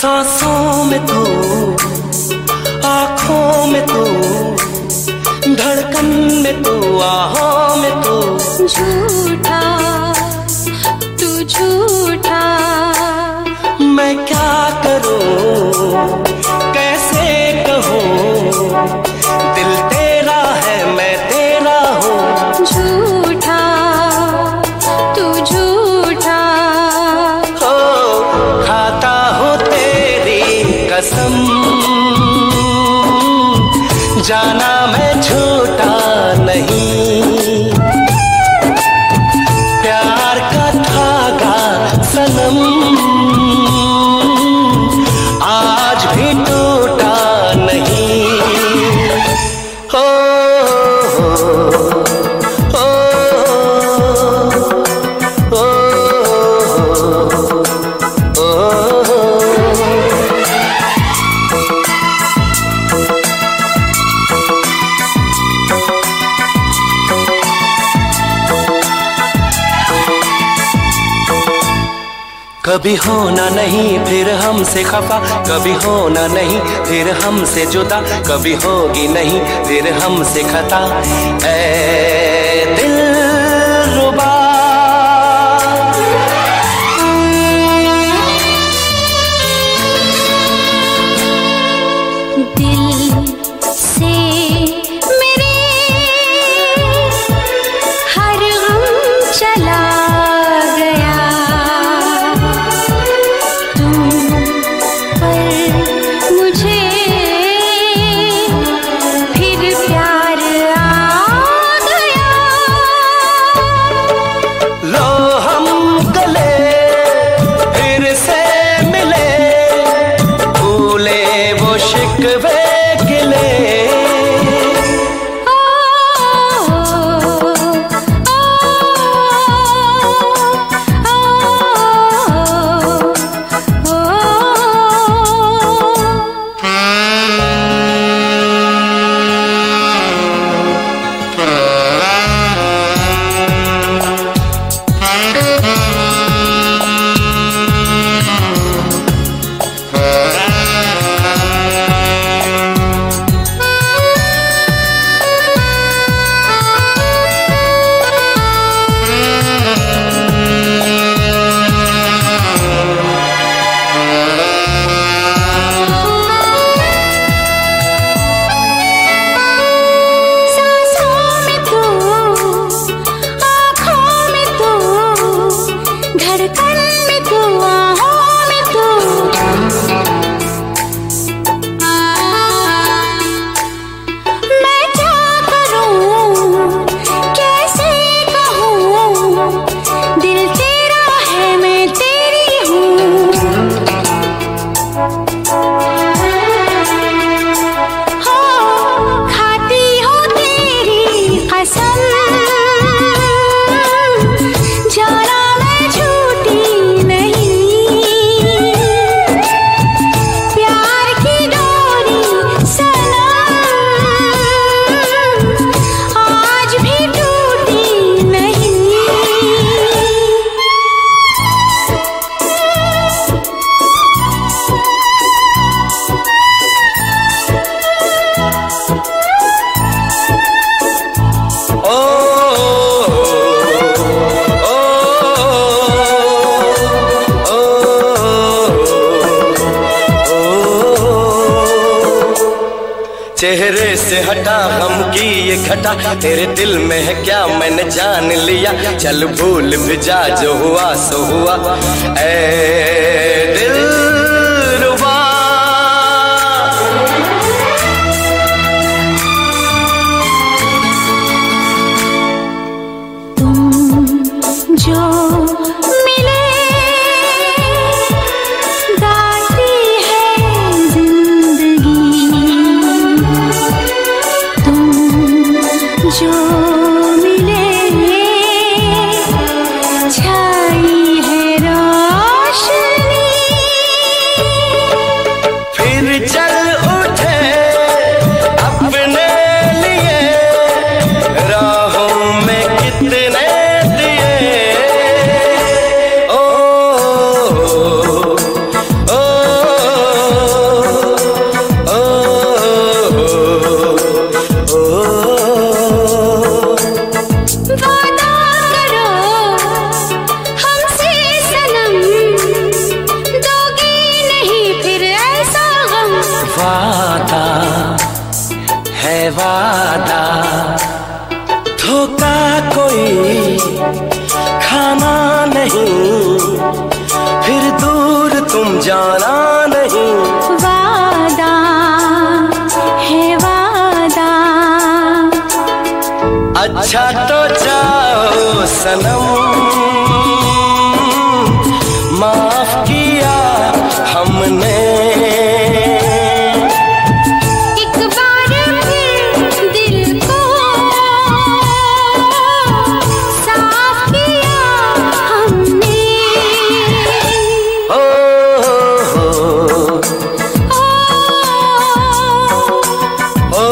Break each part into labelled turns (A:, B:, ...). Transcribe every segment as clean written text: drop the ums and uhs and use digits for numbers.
A: सांसों में तू, आँखों में तू, धड़कन में तू, आहों में तू।
B: झूठा तू झूठा,
A: मैं क्या करूं कैसे कहूं, दिल तेरा है मैं तेरा हूँ।
B: झूठा तू झूठा,
A: हो खाता हूँ तेरी कसम, जाना मैं झूठा नहीं। प्यार का धागा सनम आज भी टूटा नहीं। हो हो हो हो। कभी होना नहीं फिर हमसे खफा, कभी होना नहीं फिर हमसे जुदा, कभी होगी नहीं फिर हमसे खता। ऐ दिलरुबा
B: दिल से मेरे हर गम चला गया, मुझे फिर प्यार आ गया।
A: लो हम गले फिर से मिले, भूले वो शिकवे गिले। चेहरे से हटा गम की ये घटा, तेरे दिल में है क्या मैंने जान लिया। चल भूल भी जा जो हुआ सो हुआ। ऐ दिलरुबा
B: तुम जो मिले गाती है जिंदगी, तुम जो मिले छाई है रोशनी।
A: वादा, धोखा कोई खाना नहीं, फिर दूर तुम जाना नहीं।
B: वादा है वादा।
A: अच्छा तो जाओ सनम, माफ किया हमने,
B: एक बार फिर दिल को साफ किया हमने।
A: ओ हो, ओ,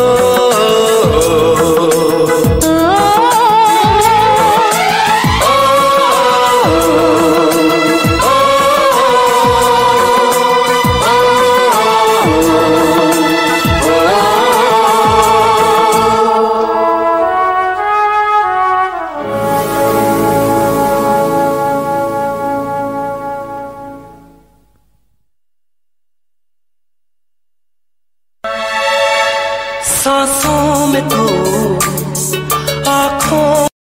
A: सांसों में तू